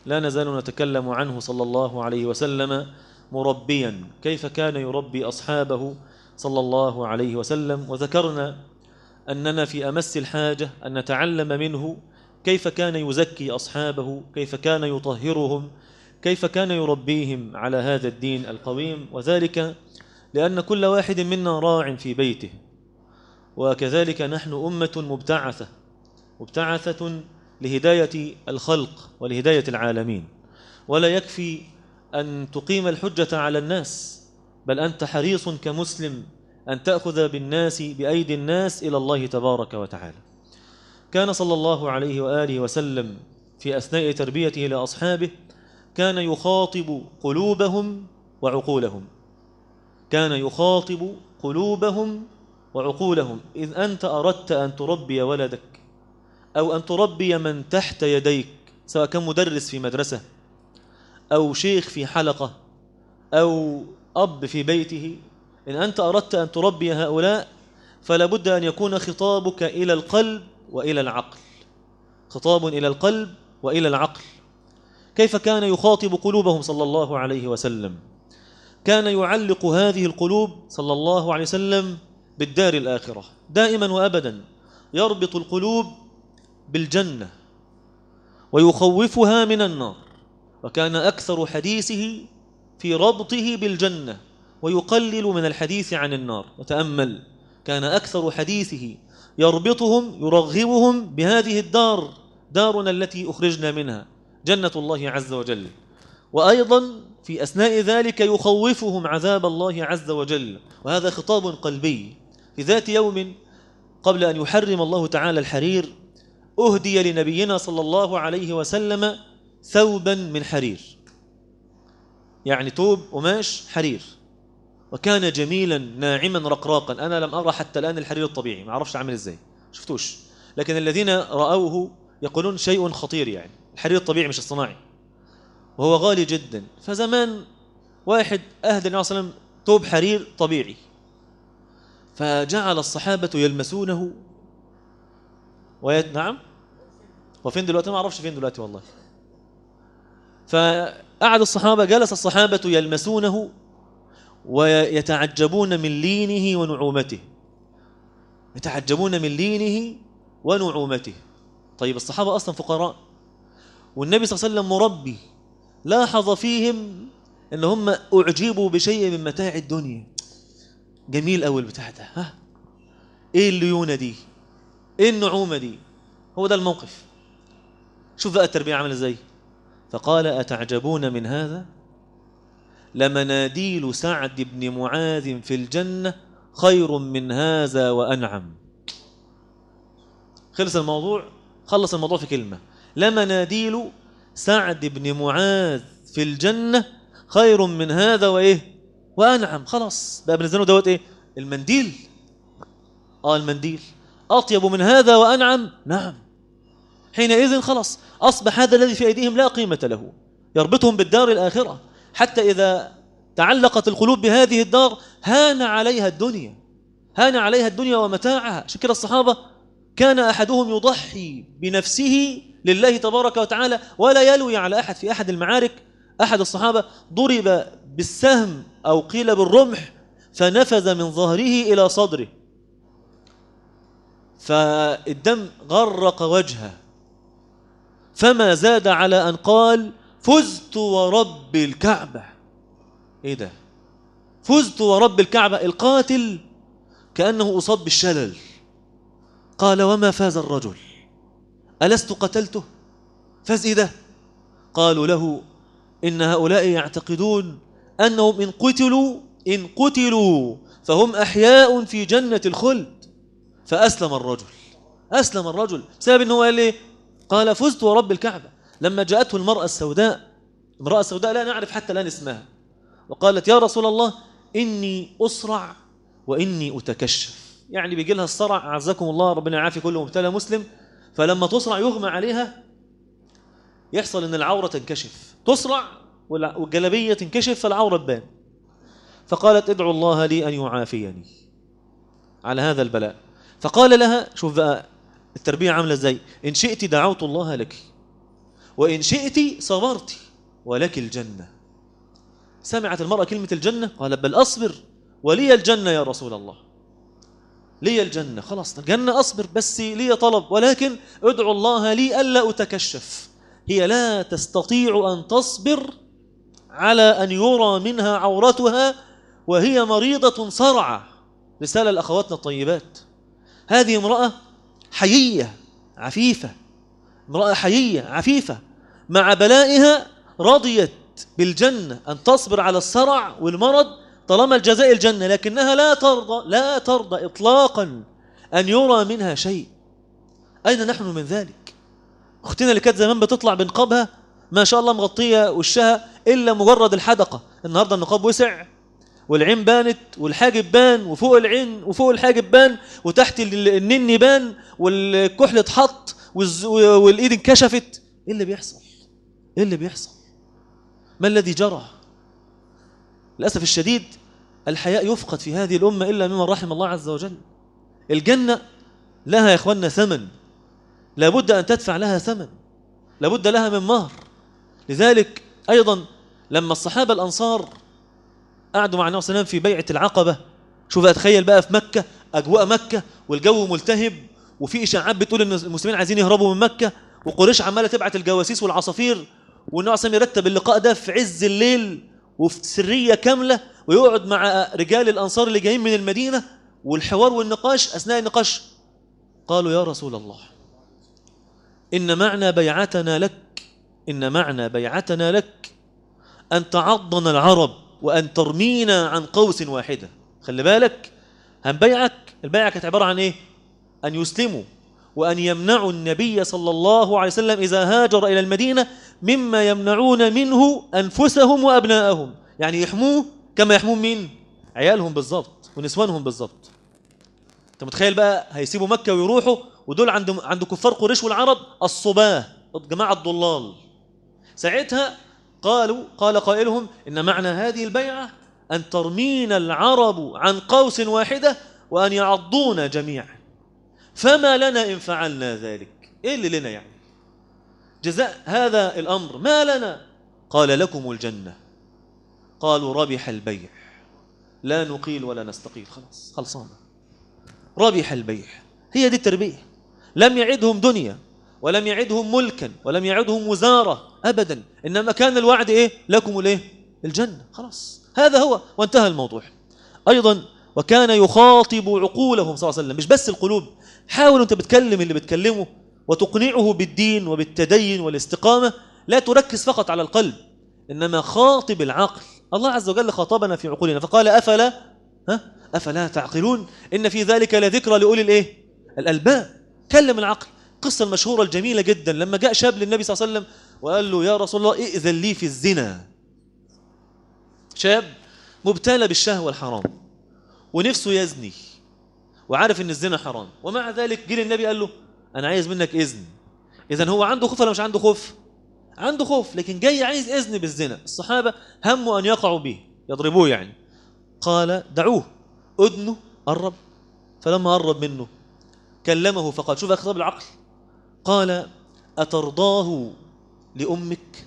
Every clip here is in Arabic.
لا نزال نتكلم عنه صلى الله عليه وسلم مربيا، كيف كان يربي أصحابه صلى الله عليه وسلم. وذكرنا أننا في أمس الحاجة أن نتعلم منه كيف كان يزكي أصحابه، كيف كان يطهرهم، كيف كان يربيهم على هذا الدين القويم. وذلك لأن كل واحد منا راع في بيته، وكذلك نحن أمة مبتعثة لهداية الخلق ولهداية العالمين. ولا يكفي أن تقيم الحجة على الناس، بل أنت حريص كمسلم أن تأخذ بالناس بأيدي الناس إلى الله تبارك وتعالى. كان صلى الله عليه وآله وسلم في أثناء تربيته لأصحابه كان يخاطب قلوبهم وعقولهم، كان يخاطب قلوبهم وعقولهم. إذ أنت أردت أن تربي ولدك أو أن تربي من تحت يديك، سواء كان مدرس في مدرسة أو شيخ في حلقة أو أب في بيته، إن أنت أردت أن تربي هؤلاء فلا بد أن يكون خطابك إلى القلب وإلى العقل، خطاب إلى القلب وإلى العقل. كيف كان يخاطب قلوبهم صلى الله عليه وسلم؟ كان يعلق هذه القلوب صلى الله عليه وسلم بالدار الآخرة دائما وأبدا، يربط القلوب بالجنة ويخوفها من النار. وكان أكثر حديثه في ربطه بالجنة ويقلل من الحديث عن النار. وتأمل، كان أكثر حديثه يربطهم يرغبهم بهذه الدار، دارنا التي أخرجنا منها، جنة الله عز وجل. وأيضا في أثناء ذلك يخوفهم عذاب الله عز وجل، وهذا خطاب قلبي. في ذات يوم قبل أن يحرم الله تعالى الحرير أهدي لنبينا صلى الله عليه وسلم ثوبا من حرير، يعني ثوب قماش حرير، وكان جميلا ناعما رقراقا. أنا لم أرى حتى الآن الحرير الطبيعي، ما أعرفش عامل إزاي، شفتوش، لكن الذين رأوه يقولون شيء خطير، يعني الحرير الطبيعي مش الصناعي، وهو غالي جدا. فزمان واحد أهدى النبي صلى الله عليه وسلم ثوب حرير طبيعي، فجعل الصحابة يلمسونه نعم، وفين دلوقتي؟ ما أعرفش فين دلوقتي والله. فقعد الصحابة، جلس الصحابة يلمسونه ويتعجبون من لينه ونعومته، يتعجبون من لينه ونعومته. طيب الصحابة أصلا فقراء، والنبي صلى الله عليه وسلم مربي، لاحظ فيهم ان هم اعجبوا بشيء من متاع الدنيا. جميل قوي البتاع ده، ها ايه الليونه دي، ايه النعومه دي، هو ده الموقف. شوف بقى التربيه عامله ازاي. فقال اتعجبون من هذا، لمناديل سعد بن معاذ في الجنه خير من هذا وانعم. خلص الموضوع، خلص الموضوع في كلمه، لمناديل سعد بن معاذ في الجنة خير من هذا وإيه وأنعم. خلاص بقى بالنسبة له دوت إيه؟ المنديل. المنديل أطيب من هذا وأنعم. نعم. حينئذ خلاص أصبح هذا الذي في أيديهم لا قيمة له، يربطهم بالدار الآخرة، حتى إذا تعلقت القلوب بهذه الدار هان عليها الدنيا، هان عليها الدنيا ومتاعها. عشان كده الصحابة كان أحدهم يضحي بنفسه لله تبارك وتعالى ولا يلوي على أحد. في أحد المعارك أحد الصحابة ضرب بالسهم أو قيل بالرمح فنفذ من ظهره إلى صدره، فالدم غرق وجهه، فما زاد على أن قال فزت ورب الكعبة. إيه ده؟ فزت ورب الكعبة. القاتل كأنه أصاب بالشلل. قال وما فاز الرجل؟ ألست قتلته؟ فاز إيه ده؟ قالوا له إن هؤلاء يعتقدون أنهم إن قتلوا فهم أحياء في جنة الخلد. فأسلم الرجل، أسلم الرجل بسبب أنه قال إيه؟ قال فزت ورب الكعبة. لما جاءته المرأة السوداء، امرأة سوداء لا نعرف حتى الآن اسمها، وقالت يا رسول الله إني أصرع وإني أتكشف، يعني بيجي لها الصرع، أعزكم الله ربنا يعافي كل مبتلى مسلم. فلما تصرع يغمى عليها، يحصل ان العورة تنكشف، تصرع والجلبية تنكشف فالعورة تبان. فقالت ادعو الله لي أن يعافيني على هذا البلاء. فقال لها، شوف بقى التربية عاملة ازاي، إن شئت دعوت الله لك وإن شئت صبرت ولك الجنة. سمعت المرأة كلمة الجنة قالت بل أصبر ولي الجنة يا رسول الله، لي الجنة، خلاص الجنة أصبر، بس لي طلب، ولكن ادعو الله لي ألا أتكشف. هي لا تستطيع أن تصبر على أن يرى منها عورتها وهي مريضة صرعى. رسالة لأخواتنا الطيبات، هذه امرأة حيية عفيفة، امرأة حيية عفيفة، مع بلائها رضيت بالجنة، أن تصبر على الصرع والمرض طالما الجزاء الجنة، لكنها لا ترضى إطلاقا أن يرى منها شيء. أين نحن من ذلك؟ أختنا اللي كانت زمان بتطلع بنقابها ما شاء الله مغطية وشها إلا مجرد الحدقة، النهاردة النقاب وسع والعين بانت والحاجب بان، وفوق العين وفوق الحاجب بان، وتحت النن بان، والكحل اتحط، والإيد انكشفت. إيه اللي بيحصل؟ إيه اللي بيحصل؟ ما الذي جرى؟ للأسف الشديد الحياء يفقد في هذه الأمة إلا ممن رحم الله عز وجل. الجنة لها يا إخواننا ثمن، لابد أن تدفع لها ثمن، لابد لها من مهر. لذلك أيضا لما الصحابة الأنصار قعدوا مع النبي صلى الله عليه وسلم في بيعة العقبة، شوف أتخيل بقى في مكة، أجواء مكة والجو ملتهب، وفي إشاعات بتقول إن المسلمين عايزين يهربوا من مكة، وقريش عمالة تبعت الجواسيس والعصافير، والنبي صلى الله عليه وسلم يرتب اللقاء ده في عز الليل وفي سرية كاملة، ويقعد مع رجال الأنصار اللي جايين من المدينة، والحوار والنقاش. أثناء النقاش قالوا يا رسول الله إن معنى بيعتنا لك أن تعضنا العرب وأن ترمينا عن قوس واحدة. خلي بالك، هنبيعك. البيعة كانت عبارة عن إيه؟ أن يسلموا وأن يمنعوا النبي صلى الله عليه وسلم إذا هاجر إلى المدينة مما يمنعون منه أنفسهم وأبناءهم، يعني يحموه كما يحمون مين؟ عيالهم بالضبط ونسوانهم بالضبط. أنت متخيل بقى هيسيبوا مكة ويروحوا، ودول عند كفار قريش والعرب الصباه، جماعة الضلال. ساعتها قال قائلهم إن معنى هذه البيعة أن ترمينا العرب عن قوس واحدة وأن يعضونا جميعا، فما لنا إن فعلنا ذلك. إيه اللي لنا يعني؟ جزاء هذا الأمر ما لنا؟ قال لكم الجنة. قالوا ربح البيع، لا نقيل ولا نستقيل، خلاص خلصانة، ربح البيع. هي دي التربية. لم يعدهم دنيا ولم يعدهم ملكا ولم يعدهم وزارة أبدا، إنما كان الوعد إيه؟ لكم الإيه؟ الجنة، خلاص هذا هو وانتهى الموضوع. أيضا وكان يخاطب عقولهم صلى الله عليه وسلم، مش بس القلوب. حاول أنت بتكلم اللي بتكلمه وتقنعه بالدين وبالتدين والاستقامة، لا تركز فقط على القلب، إنما خاطب العقل. الله عز وجل خاطبنا في عقولنا فقال أفلا تعقلون إن في ذلك لذكرى لأولي الإيه؟ الألباب. كلم العقل. قصة المشهورة الجميلة جدا لما جاء شاب للنبي صلى الله عليه وسلم وقال له يا رسول الله ائذن لي في الزنا. شاب مبتلى بالشهوة الحرام ونفسه يزني وعارف ان الزنا حرام، ومع ذلك جه للنبي قال له انا عايز منك اذن. اذا هو عنده خوف ولا مش عنده خوف؟ عنده خوف، لكن جاي عايز اذن بالزنا. الصحابة هموا ان يقعوا به يضربوه يعني. قال دعوه، اذنه قرب، فلما قرب منه كلمه فقال، شوف خطاب العقل، قال أترضاه لأمك؟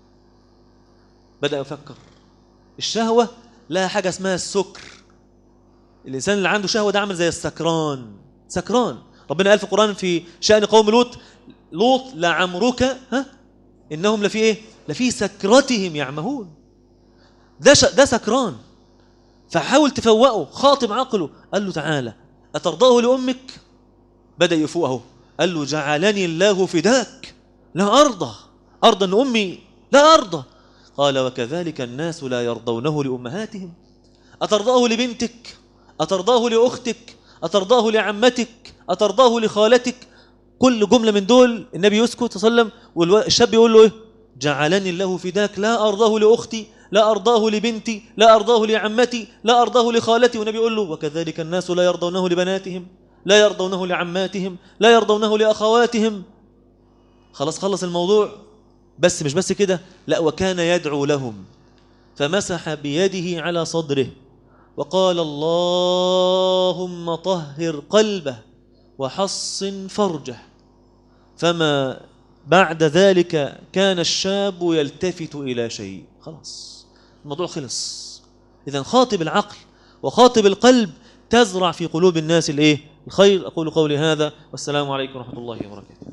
بدأ يفكر. الشهوة لها حاجة اسمها السكر. الإنسان اللي عنده شهوة ده عامل زي السكران، سكران. ربنا قال في القرآن في شأن قوم لوط لعمرك إنهم لفي إيه؟ لفي سكرتهم يعمهون. ده سكران، فحاول تفوقه. خاطب عقله، قال له تعالى أترضاه لأمك؟ بدأ يفوقه، قال له جعلني الله فداك، لا أرضى أن أمي لا أرضى. قال وكذلك الناس لا يرضونه لأمهاتهم. أترضاه لبنتك؟ أترضاه لأختك؟ أترضاه لعمتك؟ أترضاه لخالتك؟ كل جملة من دول النبي يسكت صلى الله عليه وسلم، والشاب يقول له إيه؟ جعلني الله فداك، لا أرضاه لأختي، لا أرضاه لبنتي، لا أرضاه لعمتي، لا أرضاه لخالتي. والنبي يقول له وكذلك الناس لا يرضونه لبناتهم، لا يرضونه لعماتهم، لا يرضونه لأخواتهم. خلص الموضوع. بس مش بس كده، لا وكان يدعو لهم، فمسح بيده على صدره وقال اللهم طهر قلبه وحصن فرجه. فما بعد ذلك كان الشاب يلتفت إلى شيء، خلاص الموضوع خلص. إذن خاطب العقل وخاطب القلب تزرع في قلوب الناس الخير. أقول قولي هذا والسلام عليكم ورحمة الله وبركاته.